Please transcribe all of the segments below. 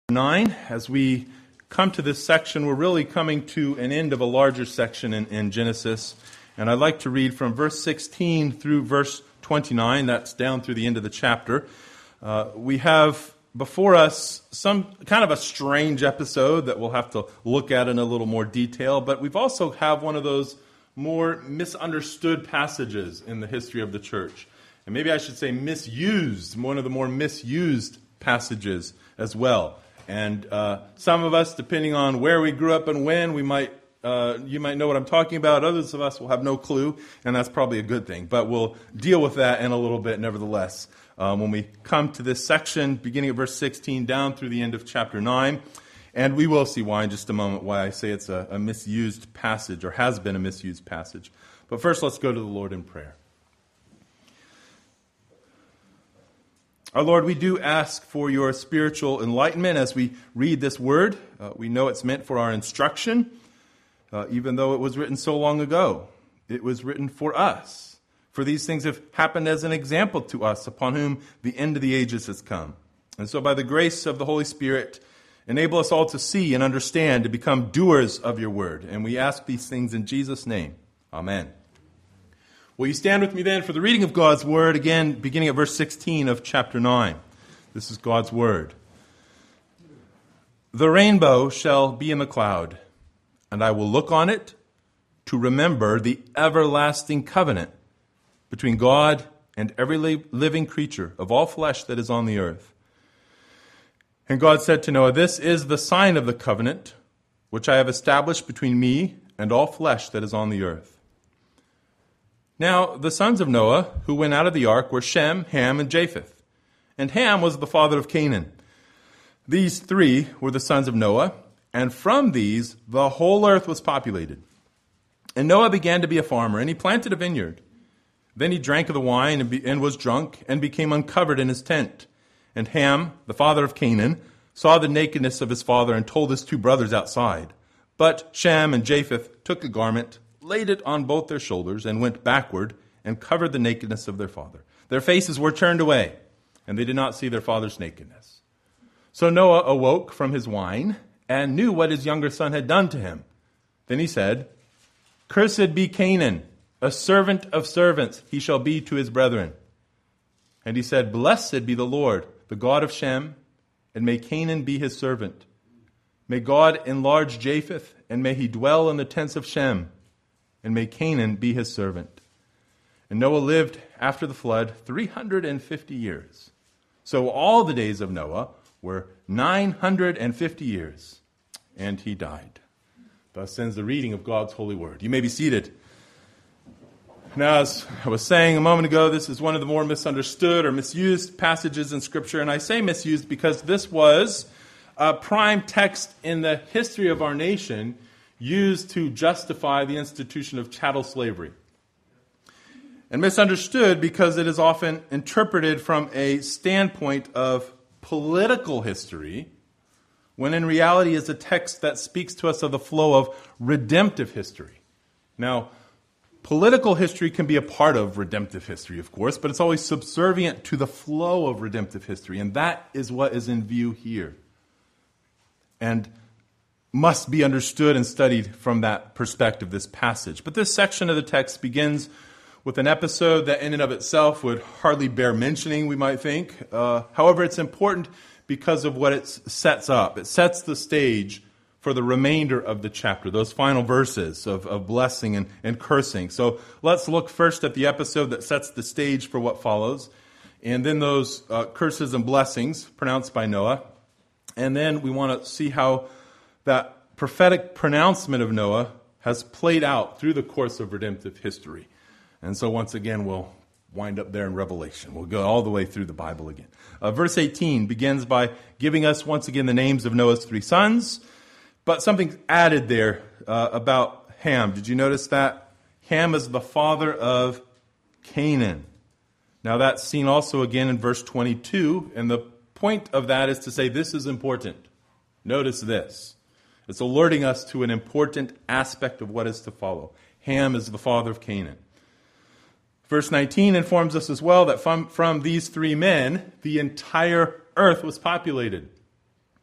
9. As we come to this section, we're really coming to an end of a larger section in Genesis. And I'd like to read from verse 16 through verse 29. That's down through the end of the chapter. We have before us some kind of a strange episode that we'll have to look at in a little more detail. But we've also have one of those more misunderstood passages in the history of the church. And maybe I should say misused, one of the more misused passages as well. And some of us, depending on where we grew up and when, you might know what I'm talking about. Others of us will have no clue, and that's probably a good thing. But we'll deal with that in a little bit, nevertheless, when we come to this section, beginning at verse 16, down through the end of chapter 9. And we will see why in just a moment, why I say it's a misused passage, or has been a misused passage. But first, let's go to the Lord in prayer. Our Lord, we do ask for your spiritual enlightenment as we read this word. We know it's meant for our instruction, even though it was written so long ago. It was written for us. For these things have happened as an example to us, upon whom the end of the ages has come. And so by the grace of the Holy Spirit, enable us all to see and understand, to become doers of your word. And we ask these things in Jesus' name. Amen. Will you stand with me then for the reading of God's word, again, beginning at verse 16 of chapter 9. This is God's word. The rainbow shall be in the cloud, and I will look on it to remember the everlasting covenant between God and every living creature of all flesh that is on the earth. And God said to Noah, "This is the sign of the covenant which I have established between me and all flesh that is on the earth." Now, the sons of Noah who went out of the ark were Shem, Ham, and Japheth. And Ham was the father of Canaan. These three were the sons of Noah, and from these the whole earth was populated. And Noah began to be a farmer, and he planted a vineyard. Then he drank of the wine and was drunk, and became uncovered in his tent. And Ham, the father of Canaan, saw the nakedness of his father, and told his two brothers outside. But Shem and Japheth took a garment, laid it on both their shoulders, and went backward and covered the nakedness of their father. Their faces were turned away, and they did not see their father's nakedness. So Noah awoke from his wine and knew what his younger son had done to him. Then he said, "Cursed be Canaan, a servant of servants he shall be to his brethren." And he said, "Blessed be the Lord, the God of Shem, and may Canaan be his servant. May God enlarge Japheth, and may he dwell in the tents of Shem, and may Canaan be his servant." And Noah lived after the flood 350 years. So all the days of Noah were 950 years, and he died. Thus ends the reading of God's holy word. You may be seated. Now, as I was saying a moment ago, this is one of the more misunderstood or misused passages in Scripture. And I say misused because this was a prime text in the history of our nation used to justify the institution of chattel slavery. And misunderstood because it is often interpreted from a standpoint of political history, when in reality is a text that speaks to us of the flow of redemptive history. Now, political history can be a part of redemptive history, of course, but it's always subservient to the flow of redemptive history, and that is what is in view here, and must be understood and studied from that perspective, this passage. But this section of the text begins with an episode that in and of itself would hardly bear mentioning, we might think. However, it's important because of what it sets up. It sets the stage for the remainder of the chapter, those final verses of blessing and cursing. So let's look first at the episode that sets the stage for what follows, and then those curses and blessings pronounced by Noah. And then we want to see how that prophetic pronouncement of Noah has played out through the course of redemptive history. And so once again, we'll wind up there in Revelation. We'll go all the way through the Bible again. Verse 18 begins by giving us once again the names of Noah's three sons, but something added there about Ham. Did you notice that? Ham is the father of Canaan. Now that's seen also again in verse 22, and the point of that is to say this is important. Notice this. It's alerting us to an important aspect of what is to follow. Ham is the father of Canaan. Verse 19 informs us as well that from these three men, the entire earth was populated.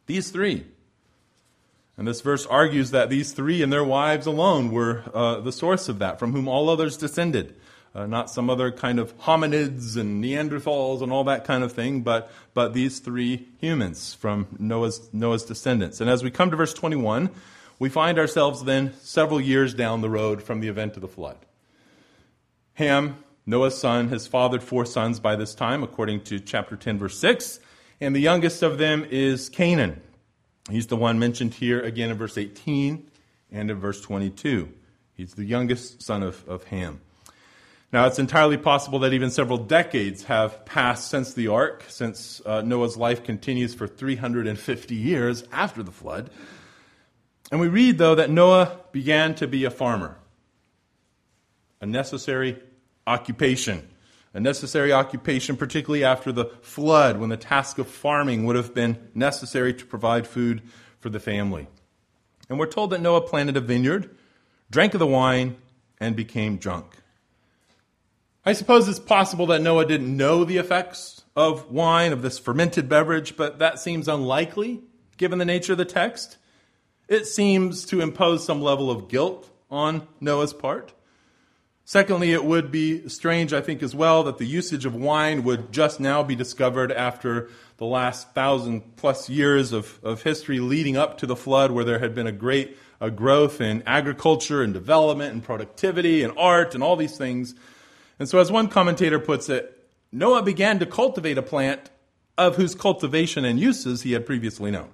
These three. And this verse argues that these three and their wives alone were the source of that, from whom all others descended. Not some other kind of hominids and Neanderthals and all that kind of thing, but these three humans from Noah's descendants. And as we come to verse 21, we find ourselves then several years down the road from the event of the flood. Ham, Noah's son, has fathered 4 sons by this time, according to chapter 10, verse 6. And the youngest of them is Canaan. He's the one mentioned here again in verse 18 and in verse 22. He's the youngest son of Ham. Now, it's entirely possible that even several decades have passed since the ark, since Noah's life continues for 350 years after the flood. And we read, though, that Noah began to be a farmer. A necessary occupation. A necessary occupation, particularly after the flood, when the task of farming would have been necessary to provide food for the family. And we're told that Noah planted a vineyard, drank of the wine, and became drunk. I suppose it's possible that Noah didn't know the effects of wine, of this fermented beverage, but that seems unlikely, given the nature of the text. It seems to impose some level of guilt on Noah's part. Secondly, it would be strange, I think, as well, that the usage of wine would just now be discovered after the last 1,000+ years of history leading up to the flood, where there had been a great growth in agriculture and development and productivity and art and all these things. And so as one commentator puts it, Noah began to cultivate a plant of whose cultivation and uses he had previously known.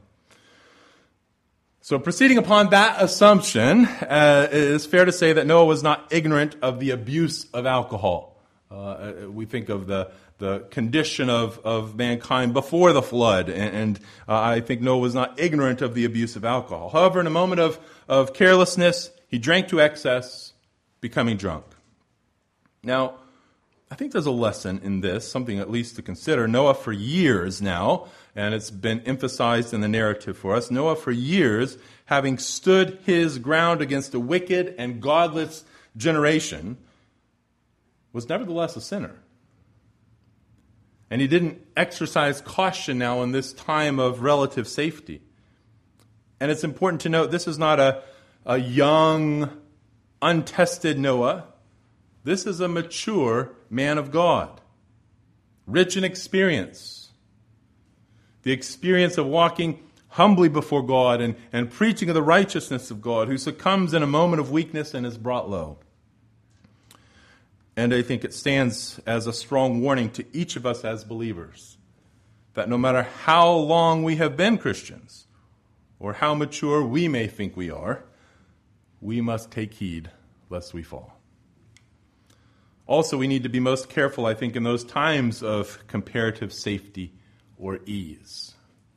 So proceeding upon that assumption, it is fair to say that Noah was not ignorant of the abuse of alcohol. We think of the condition of mankind before the flood, and I think Noah was not ignorant of the abuse of alcohol. However, in a moment of carelessness, he drank to excess, becoming drunk. Now, I think there's a lesson in this, something at least to consider. Noah, for years now, and it's been emphasized in the narrative for us, Noah, for years, having stood his ground against a wicked and godless generation, was nevertheless a sinner. And he didn't exercise caution now in this time of relative safety. And it's important to note, this is not a young, untested Noah. This is a mature man of God, rich in experience. The experience of walking humbly before God and preaching of the righteousness of God, who succumbs in a moment of weakness and is brought low. And I think it stands as a strong warning to each of us as believers, that no matter how long we have been Christians, or how mature we may think we are, we must take heed lest we fall. Also, we need to be most careful, I think, in those times of comparative safety or ease.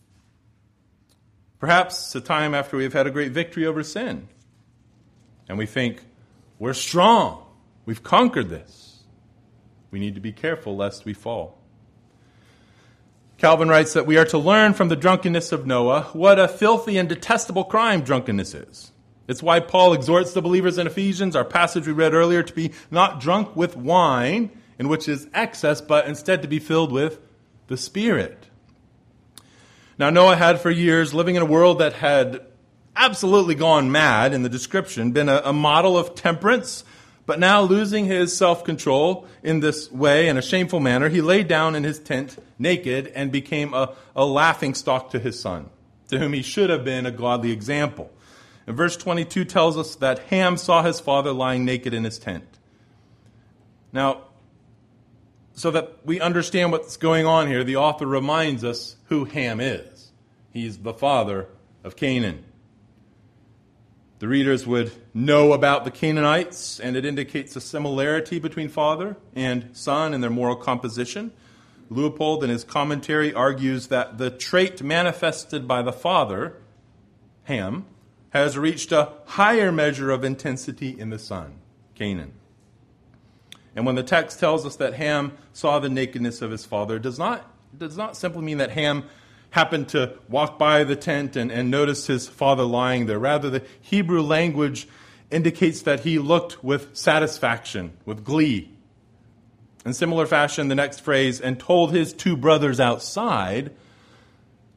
Perhaps a time after we've had a great victory over sin, and we think, we're strong, we've conquered this. We need to be careful lest we fall. Calvin writes that we are to learn from the drunkenness of Noah what a filthy and detestable crime drunkenness is. It's why Paul exhorts the believers in Ephesians, our passage we read earlier, to be not drunk with wine, in which is excess, but instead to be filled with the Spirit. Now, Noah had for years, living in a world that had absolutely gone mad in the description, been a model of temperance, but now losing his self-control in this way, in a shameful manner, he laid down in his tent naked and became a laughingstock to his son, to whom he should have been a godly example. And verse 22 tells us that Ham saw his father lying naked in his tent. Now, so that we understand what's going on here, the author reminds us who Ham is. He's the father of Canaan. The readers would know about the Canaanites, and it indicates a similarity between father and son in their moral composition. Leopold, in his commentary, argues that the trait manifested by the father, Ham, has reached a higher measure of intensity in the son, Canaan. And when the text tells us that Ham saw the nakedness of his father, it does not simply mean that Ham happened to walk by the tent and notice his father lying there. Rather, the Hebrew language indicates that he looked with satisfaction, with glee. In similar fashion, the next phrase, and told his 2 brothers outside,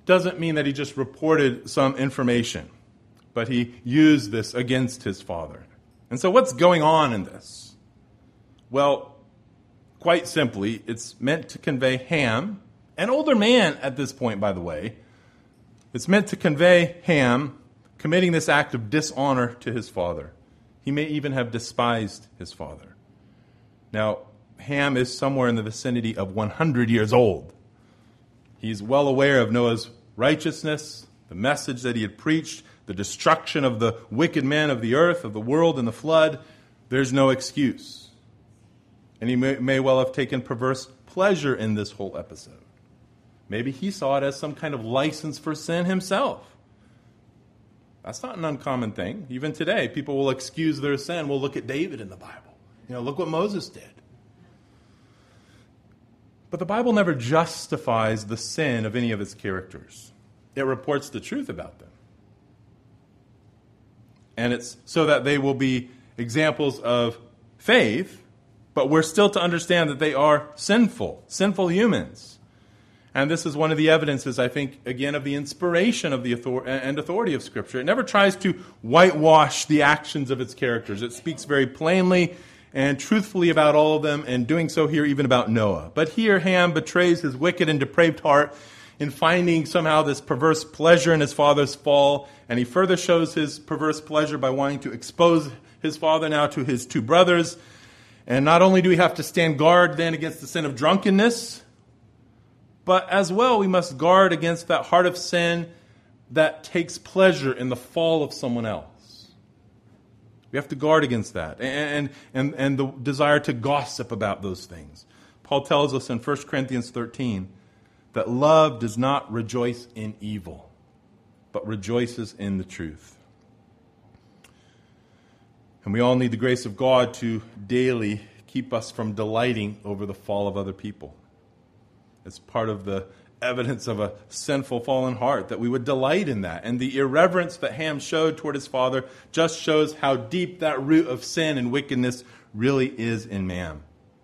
doesn't mean that he just reported some information, but he used this against his father. And so what's going on in this? Well, quite simply, it's meant to convey Ham, an older man at this point, by the way. It's meant to convey Ham committing this act of dishonor to his father. He may even have despised his father. Now, Ham is somewhere in the vicinity of 100 years old. He's well aware of Noah's righteousness, the message that he had preached, the destruction of the wicked men of the earth, of the world, and the flood. There's no excuse. And he may well have taken perverse pleasure in this whole episode. Maybe he saw it as some kind of license for sin himself. That's not an uncommon thing. Even today, people will excuse their sin. We'll look at David in the Bible. Look what Moses did. But the Bible never justifies the sin of any of its characters. It reports the truth about them. And it's so that they will be examples of faith, but we're still to understand that they are sinful humans. And this is one of the evidences, I think, again, of the inspiration of the authority of Scripture. It never tries to whitewash the actions of its characters. It speaks very plainly and truthfully about all of them, and doing so here even about Noah. But here Ham betrays his wicked and depraved heart in finding somehow this perverse pleasure in his father's fall, and he further shows his perverse pleasure by wanting to expose his father now to his two brothers. And not only do we have to stand guard then against the sin of drunkenness, but as well we must guard against that heart of sin that takes pleasure in the fall of someone else. We have to guard against that and the desire to gossip about those things. Paul tells us in 1 Corinthians 13 that love does not rejoice in evil, but rejoices in the truth. And we all need the grace of God to daily keep us from delighting over the fall of other people. It's part of the evidence of a sinful, fallen heart that we would delight in that. And the irreverence that Ham showed toward his father just shows how deep that root of sin and wickedness really is in man.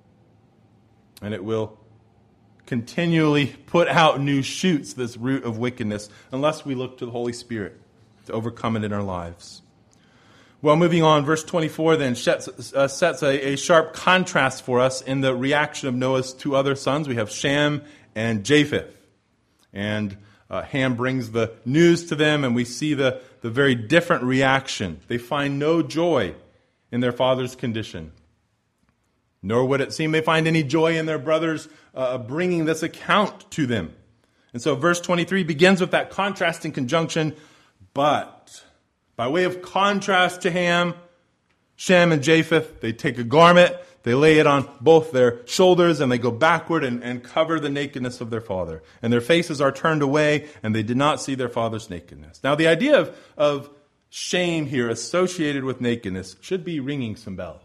And it will continually put out new shoots, this root of wickedness, unless we look to the Holy Spirit to overcome it in our lives. Well, moving on, verse 24 then sets a sharp contrast for us in the reaction of Noah's two other sons. We have Shem and Japheth. And Ham brings the news to them, and we see the very different reaction. They find no joy in their father's condition. Nor would it seem they find any joy in their brothers bringing this account to them. And so verse 23 begins with that contrasting conjunction, but by way of contrast to Ham, Shem and Japheth, they take a garment, they lay it on both their shoulders, and they go backward and cover the nakedness of their father. And their faces are turned away, and they did not see their father's nakedness. Now, the idea of shame here associated with nakedness should be ringing some bells.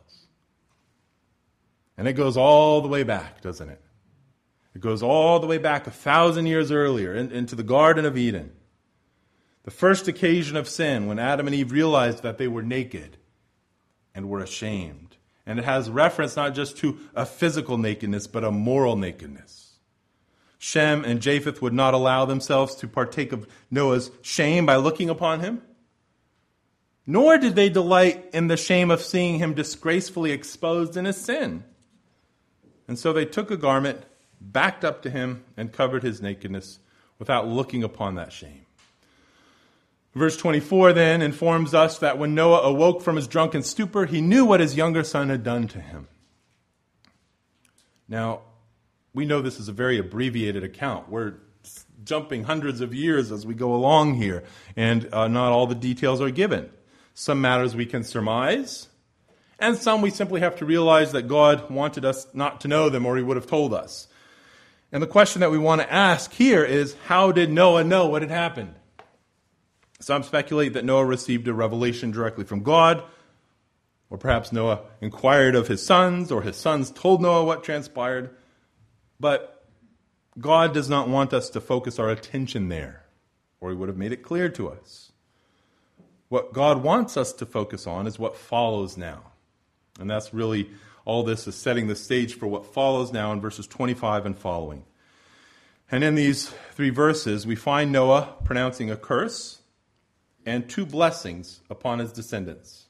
And it goes all the way back, doesn't it? It goes all the way back 1,000 years earlier into the Garden of Eden. The first occasion of sin when Adam and Eve realized that they were naked and were ashamed. And it has reference not just to a physical nakedness, but a moral nakedness. Shem and Japheth would not allow themselves to partake of Noah's shame by looking upon him. Nor did they delight in the shame of seeing him disgracefully exposed in his sin. And so they took a garment, backed up to him, and covered his nakedness without looking upon that shame. Verse 24 then informs us that when Noah awoke from his drunken stupor, he knew what his younger son had done to him. Now, we know this is a very abbreviated account. We're jumping hundreds of years as we go along here, and not all the details are given. Some matters we can surmise, and some we simply have to realize that God wanted us not to know them, or he would have told us. And the question that we want to ask here is, how did Noah know what had happened? Some speculate that Noah received a revelation directly from God, or perhaps Noah inquired of his sons, or his sons told Noah what transpired. But God does not want us to focus our attention there, or he would have made it clear to us. What God wants us to focus on is what follows now. And that's really, all this is setting the stage for what follows now in verses 25 and following. And in these 3 verses, we find Noah pronouncing a curse and 2 blessings upon his descendants.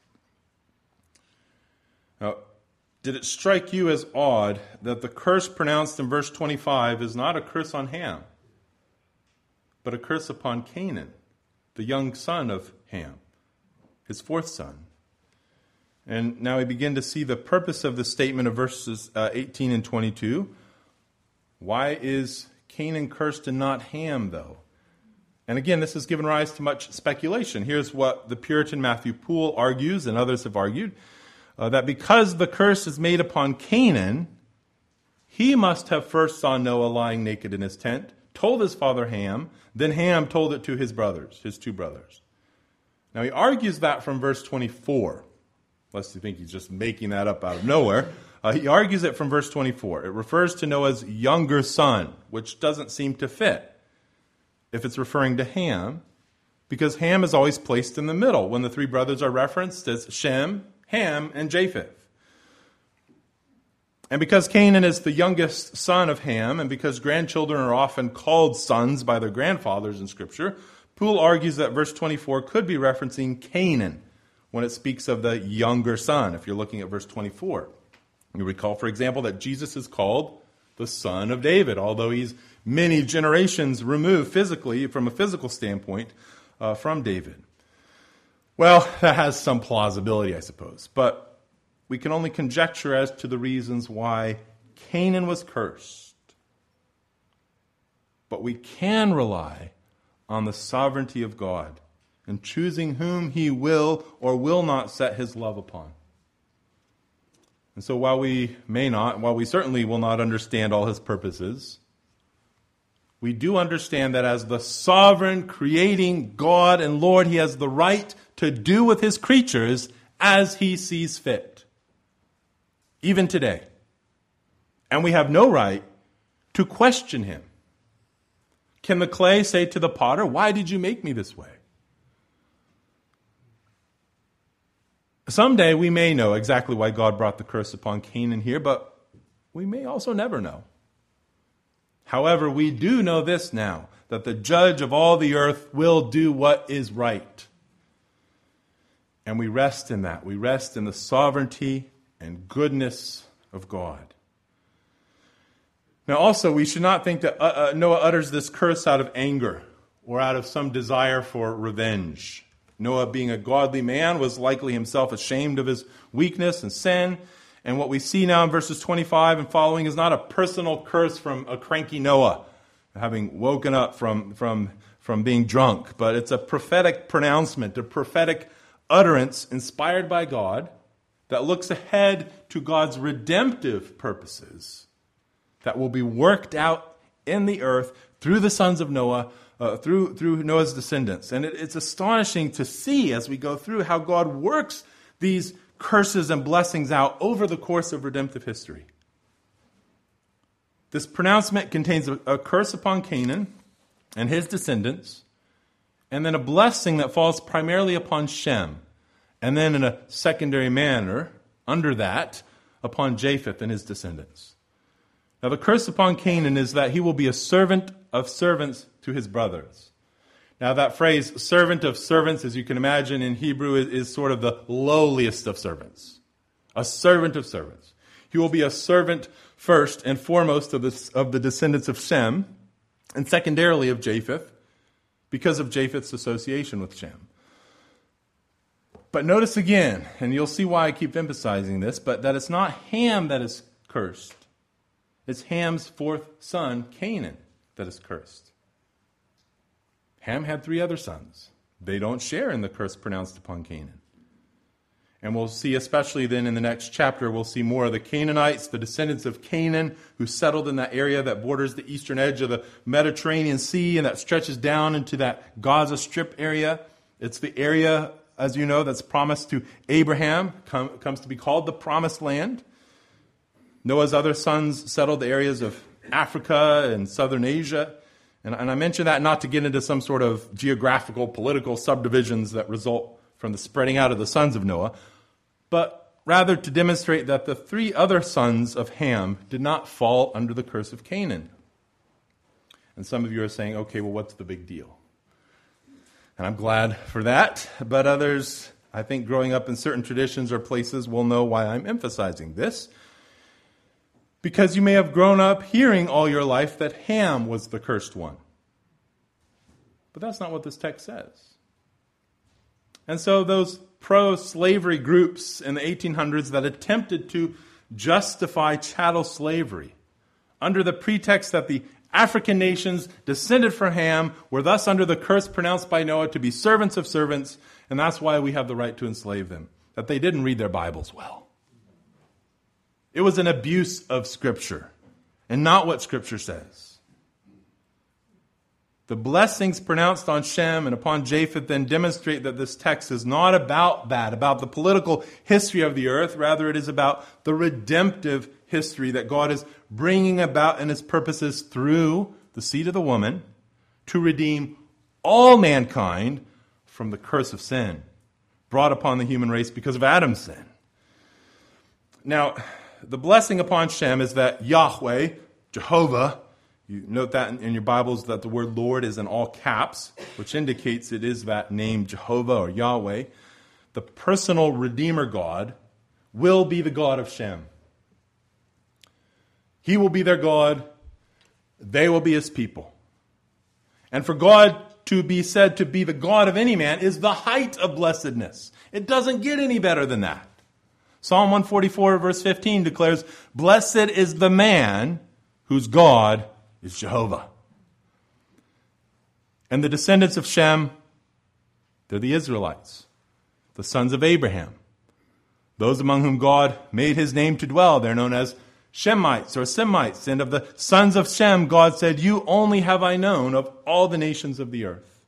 Now, did it strike you as odd that the curse pronounced in verse 25 is not a curse on Ham, but a curse upon Canaan, the young son of Ham, his 4th son? And now we begin to see the purpose of the statement of verses 18 and 22. Why is Canaan cursed and not Ham, though? And again, this has given rise to much speculation. Here's what the Puritan Matthew Poole argues, and others have argued, that because the curse is made upon Canaan, he must have first saw Noah lying naked in his tent, told his father Ham, then Ham told it to his brothers, his 2 brothers. Now he argues that from verse 24. Lest you think he's just making that up out of nowhere. He argues it from verse 24. It refers to Noah's younger son, which doesn't seem to fit if it's referring to Ham, because Ham is always placed in the middle when the 3 brothers are referenced as Shem, Ham, and Japheth. And because Canaan is the youngest son of Ham, and because grandchildren are often called sons by their grandfathers in Scripture, Poole argues that verse 24 could be referencing Canaan when it speaks of the younger son, if you're looking at verse 24. You recall, for example, that Jesus is called the son of David, although he's many generations removed physically, from a physical standpoint, from David. Well, that has some plausibility, I suppose, but we can only conjecture as to the reasons why Canaan was cursed. But we can rely on the sovereignty of God and choosing whom he will or will not set his love upon. And so while we certainly will not understand all his purposes, we do understand that as the sovereign, creating God and Lord, he has the right to do with his creatures as he sees fit, even today. And we have no right to question him. Can the clay say to the potter, "Why did you make me this way?" Someday we may know exactly why God brought the curse upon Canaan here, but we may also never know. However, we do know this now, that the judge of all the earth will do what is right. And we rest in that. We rest in the sovereignty and goodness of God. Now also, we should not think that Noah utters this curse out of anger or out of some desire for revenge. Noah, being a godly man, was likely himself ashamed of his weakness and sin. And what we see now in verses 25 and following is not a personal curse from a cranky Noah, having woken up from being drunk, but it's a prophetic pronouncement, a prophetic utterance inspired by God that looks ahead to God's redemptive purposes that will be worked out in the earth through the sons of Noah, through Noah's descendants. And it's astonishing to see as we go through how God works these curses and blessings out over the course of redemptive history. This pronouncement contains a curse upon Canaan and his descendants, and then a blessing that falls primarily upon Shem, and then in a secondary manner, under that, upon Japheth and his descendants. Now the curse upon Canaan is that he will be a servant of servants to his brothers. Now that phrase, servant of servants, as you can imagine in Hebrew, is sort of the lowliest of servants. A servant of servants. He will be a servant first and foremost of the descendants of Shem, and secondarily of Japheth, because of Japheth's association with Shem. But notice again, and you'll see why I keep emphasizing this, but that it's not Ham that is cursed. It's Ham's 4th son, Canaan, that is cursed. Ham had 3 other sons. They don't share in the curse pronounced upon Canaan. And we'll see, especially then in the next chapter, we'll see more of the Canaanites, the descendants of Canaan, who settled in that area that borders the eastern edge of the Mediterranean Sea and that stretches down into that Gaza Strip area. It's the area, as you know, that's promised to Abraham, comes to be called the Promised Land. Noah's other sons settled the areas of Africa and southern Asia. And I mention that not to get into some sort of geographical, political subdivisions that result from the spreading out of the sons of Noah, but rather to demonstrate that the 3 other sons of Ham did not fall under the curse of Canaan. And some of you are saying, okay, well, what's the big deal? And I'm glad for that. But others, I think growing up in certain traditions or places will know why I'm emphasizing this. Because you may have grown up hearing all your life that Ham was the cursed one. But that's not what this text says. And so those pro-slavery groups in the 1800s that attempted to justify chattel slavery under the pretext that the African nations descended from Ham were thus under the curse pronounced by Noah to be servants of servants, and that's why we have the right to enslave them, that they didn't read their Bibles well. It was an abuse of Scripture and not what Scripture says. The blessings pronounced on Shem and upon Japheth then demonstrate that this text is not about that, about the political history of the earth. Rather, it is about the redemptive history that God is bringing about in His purposes through the seed of the woman to redeem all mankind from the curse of sin brought upon the human race because of Adam's sin. Now, the blessing upon Shem is that Yahweh, Jehovah, you note that in your Bibles that the word Lord is in all caps, which indicates it is that name Jehovah or Yahweh. The personal Redeemer God will be the God of Shem. He will be their God. They will be His people. And for God to be said to be the God of any man is the height of blessedness. It doesn't get any better than that. Psalm 144 verse 15 declares, "Blessed is the man whose God is Jehovah." And the descendants of Shem, they're the Israelites, the sons of Abraham. Those among whom God made His name to dwell, they're known as Shemites or Semites. And of the sons of Shem, God said, "You only have I known of all the nations of the earth."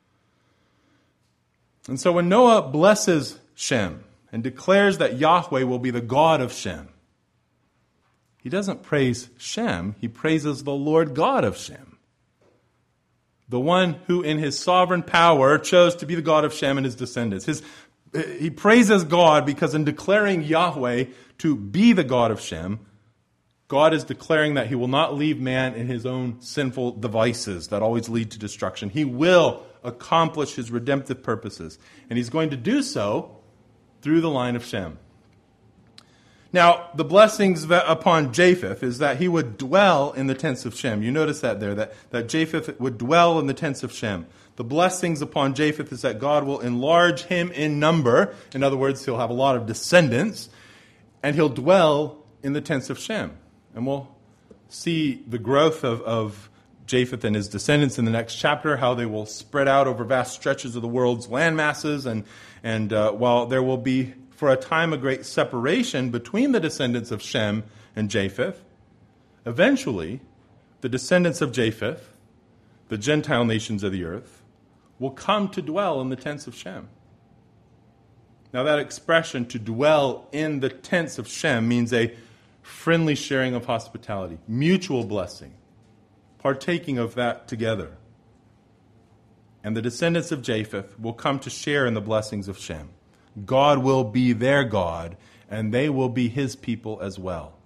And so when Noah blesses Shem and declares that Yahweh will be the God of Shem, he doesn't praise Shem, he praises the Lord God of Shem. The one who in His sovereign power chose to be the God of Shem and his descendants. He praises God because in declaring Yahweh to be the God of Shem, God is declaring that He will not leave man in his own sinful devices that always lead to destruction. He will accomplish His redemptive purposes. And He's going to do so through the line of Shem. Now, the blessings upon Japheth is that he would dwell in the tents of Shem. You notice that there, that Japheth would dwell in the tents of Shem. The blessings upon Japheth is that God will enlarge him in number. In other words, he'll have a lot of descendants, and he'll dwell in the tents of Shem. And we'll see the growth of Japheth and his descendants in the next chapter, how they will spread out over vast stretches of the world's land masses, and while there will be for a time a great separation between the descendants of Shem and Japheth, eventually the descendants of Japheth, the Gentile nations of the earth, will come to dwell in the tents of Shem. Now that expression, to dwell in the tents of Shem, means a friendly sharing of hospitality, mutual blessing, partaking of that together. And the descendants of Japheth will come to share in the blessings of Shem. God will be their God, and they will be His people as well.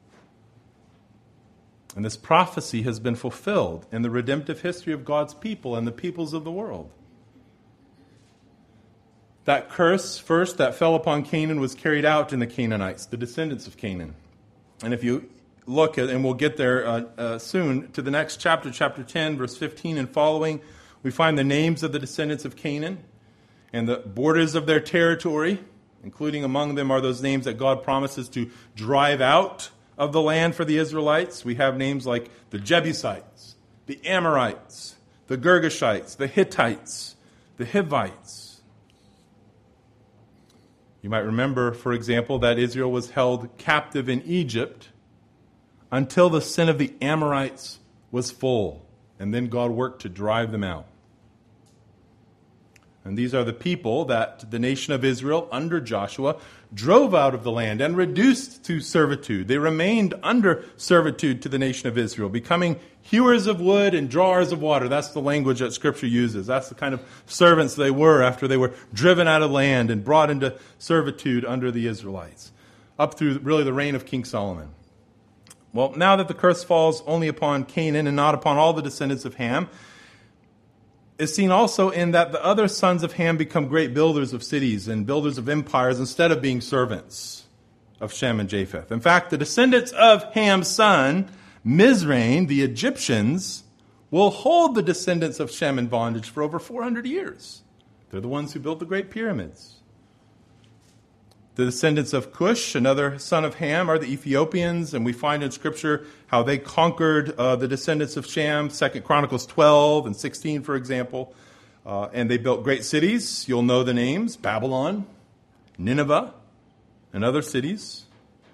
And this prophecy has been fulfilled in the redemptive history of God's people and the peoples of the world. That curse, first, that fell upon Canaan was carried out in the Canaanites, the descendants of Canaan. And if you look at, and we'll get there soon, to the next chapter, chapter 10, verse 15 and following, we find the names of the descendants of Canaan and the borders of their territory, including among them are those names that God promises to drive out of the land for the Israelites. We have names like the Jebusites, the Amorites, the Girgashites, the Hittites, the Hivites. You might remember, for example, that Israel was held captive in Egypt until the sin of the Amorites was full, and then God worked to drive them out. And these are the people that the nation of Israel, under Joshua, drove out of the land and reduced to servitude. They remained under servitude to the nation of Israel, becoming hewers of wood and drawers of water. That's the language that Scripture uses. That's the kind of servants they were after they were driven out of land and brought into servitude under the Israelites, up through really the reign of King Solomon. Well, now that the curse falls only upon Canaan and not upon all the descendants of Ham, is seen also in that the other sons of Ham become great builders of cities and builders of empires instead of being servants of Shem and Japheth. In fact, the descendants of Ham's son, Mizraim, the Egyptians, will hold the descendants of Shem in bondage for over 400 years. They're the ones who built the Great Pyramids. The descendants of Cush, another son of Ham, are the Ethiopians, and we find in Scripture how they conquered the descendants of Shem, 2 Chronicles 12 and 16, for example. And they built great cities. You'll know the names: Babylon, Nineveh, and other cities.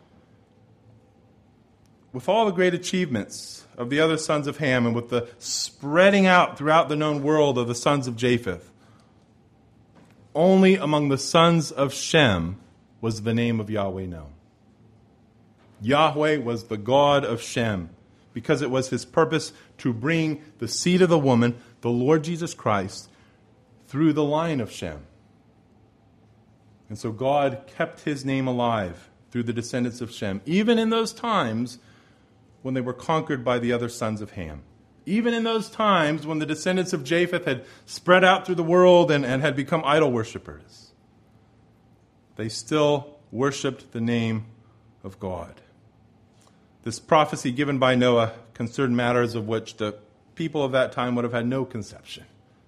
With all the great achievements of the other sons of Ham and with the spreading out throughout the known world of the sons of Japheth, only among the sons of Shem was the name of Yahweh known. Yahweh was the God of Shem because it was his purpose to bring the seed of the woman, the Lord Jesus Christ, through the line of Shem. And so God kept his name alive through the descendants of Shem, even in those times when they were conquered by the other sons of Ham. Even in those times when the descendants of Japheth had spread out through the world and had become idol worshippers, they still worshipped the name of God. This prophecy given by Noah concerned matters of which the people of that time would have had no conception.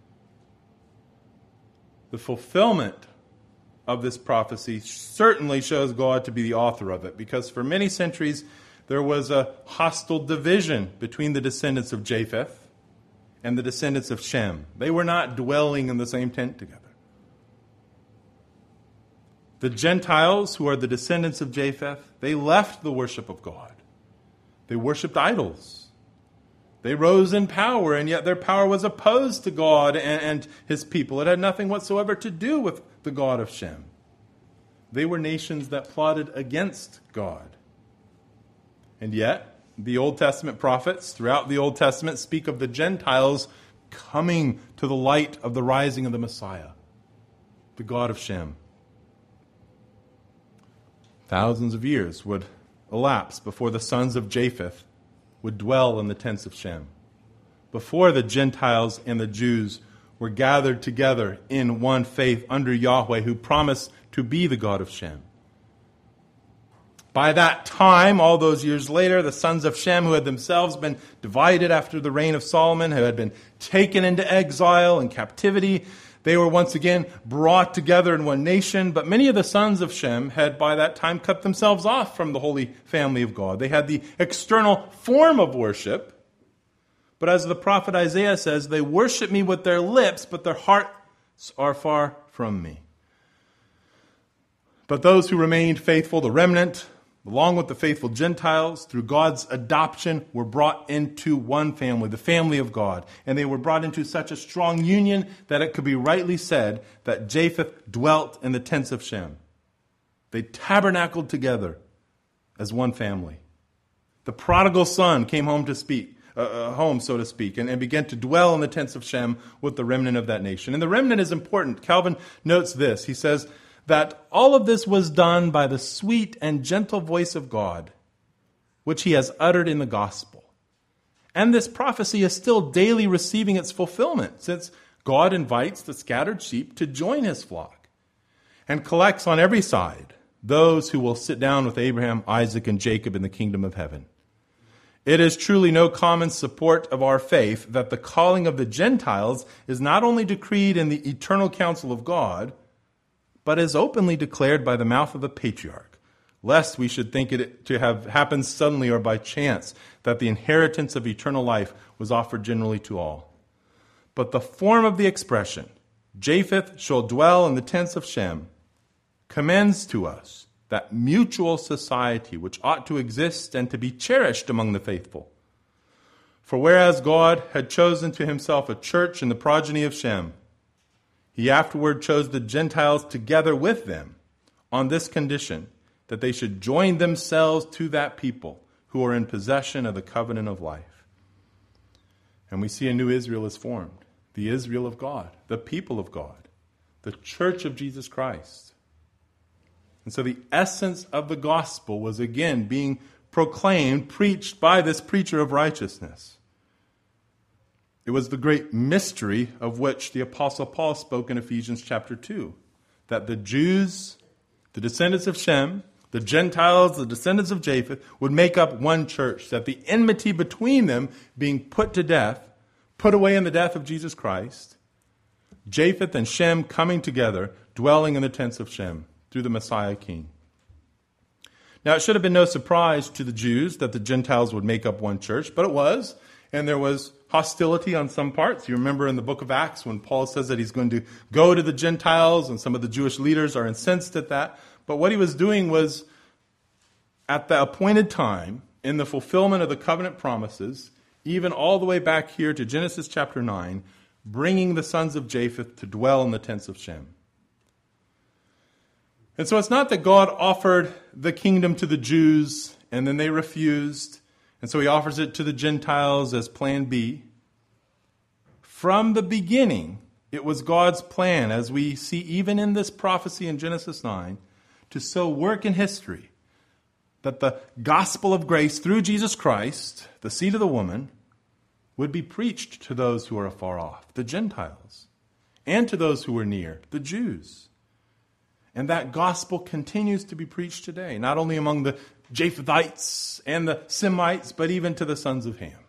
The fulfillment of this prophecy certainly shows God to be the author of it, because for many centuries there was a hostile division between the descendants of Japheth and the descendants of Shem. They were not dwelling in the same tent together. The Gentiles, who are the descendants of Japheth, they left the worship of God. They worshipped idols. They rose in power, and yet their power was opposed to God and his people. It had nothing whatsoever to do with the God of Shem. They were nations that plotted against God. And yet, the Old Testament prophets throughout the Old Testament speak of the Gentiles coming to the light of the rising of the Messiah, the God of Shem. Thousands of years would elapse before the sons of Japheth would dwell in the tents of Shem, before the Gentiles and the Jews were gathered together in one faith under Yahweh, who promised to be the God of Shem. By that time, all those years later, the sons of Shem, who had themselves been divided after the reign of Solomon, who had been taken into exile and captivity, they were once again brought together in one nation. But many of the sons of Shem had by that time cut themselves off from the holy family of God. They had the external form of worship, but as the prophet Isaiah says, they worship me with their lips, but their hearts are far from me. But those who remained faithful, the remnant, along with the faithful Gentiles, through God's adoption, were brought into one family, the family of God. And they were brought into such a strong union that it could be rightly said that Japheth dwelt in the tents of Shem. They tabernacled together as one family. The prodigal son came home, so to speak, and began to dwell in the tents of Shem with the remnant of that nation. And the remnant is important. Calvin notes this. He says that all of this was done by the sweet and gentle voice of God, which he has uttered in the gospel. And this prophecy is still daily receiving its fulfillment, since God invites the scattered sheep to join his flock and collects on every side those who will sit down with Abraham, Isaac, and Jacob in the kingdom of heaven. It is truly no common support of our faith that the calling of the Gentiles is not only decreed in the eternal counsel of God, but is openly declared by the mouth of the patriarch, lest we should think it to have happened suddenly or by chance that the inheritance of eternal life was offered generally to all. But the form of the expression, Japheth shall dwell in the tents of Shem, commends to us that mutual society which ought to exist and to be cherished among the faithful. For whereas God had chosen to himself a church in the progeny of Shem, he afterward chose the Gentiles together with them on this condition, that they should join themselves to that people who are in possession of the covenant of life. And we see a new Israel is formed, the Israel of God, the people of God, the church of Jesus Christ. And so the essence of the gospel was again being proclaimed, preached by this preacher of righteousness. It was the great mystery of which the Apostle Paul spoke in Ephesians chapter 2, that the Jews, the descendants of Shem, the Gentiles, the descendants of Japheth, would make up one church, that the enmity between them being put to death, put away in the death of Jesus Christ, Japheth and Shem coming together, dwelling in the tents of Shem through the Messiah King. Now, it should have been no surprise to the Jews that the Gentiles would make up one church, but it was, and there was hostility on some parts. You remember in the book of Acts when Paul says that he's going to go to the Gentiles, and some of the Jewish leaders are incensed at that. But what he was doing was, at the appointed time, in the fulfillment of the covenant promises, even all the way back here to Genesis chapter 9, bringing the sons of Japheth to dwell in the tents of Shem. And so it's not that God offered the kingdom to the Jews and then they refused, and so he offers it to the Gentiles as plan B. From the beginning, it was God's plan, as we see even in this prophecy in Genesis 9, to so work in history that the gospel of grace through Jesus Christ, the seed of the woman, would be preached to those who are afar off, the Gentiles, and to those who are near, the Jews. And that gospel continues to be preached today, not only among the Japhethites and the Semites, but even to the sons of Ham.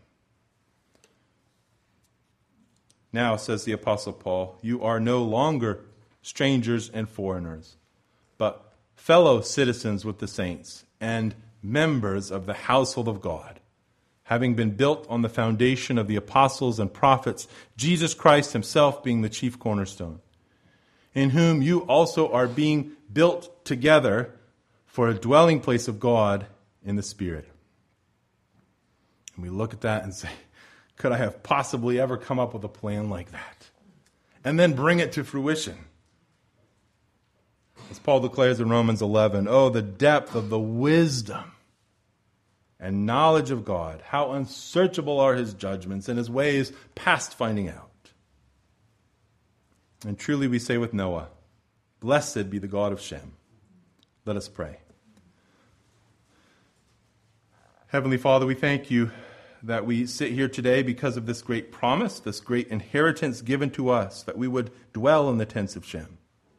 Now, says the Apostle Paul, you are no longer strangers and foreigners, but fellow citizens with the saints and members of the household of God, having been built on the foundation of the apostles and prophets, Jesus Christ himself being the chief cornerstone, in whom you also are being built together for a dwelling place of God in the Spirit. And we look at that and say, could I have possibly ever come up with a plan like that? And then bring it to fruition. As Paul declares in Romans 11, oh, the depth of the wisdom and knowledge of God, how unsearchable are his judgments and his ways past finding out. And truly we say with Noah, blessed be the God of Shem. Let us pray. Heavenly Father, we thank you that we sit here today because of this great promise, this great inheritance given to us, that we would dwell in the tents of Shem.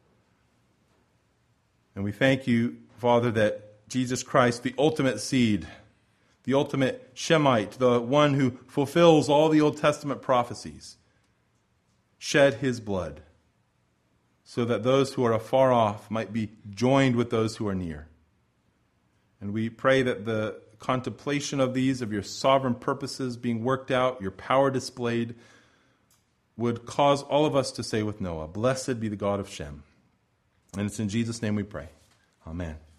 And we thank you, Father, that Jesus Christ, the ultimate seed, the ultimate Shemite, the one who fulfills all the Old Testament prophecies, shed his blood so that those who are afar off might be joined with those who are near. And we pray that the contemplation of these, of your sovereign purposes being worked out, your power displayed, would cause all of us to say with Noah, blessed be the God of Shem. And it's in Jesus' name we pray. Amen.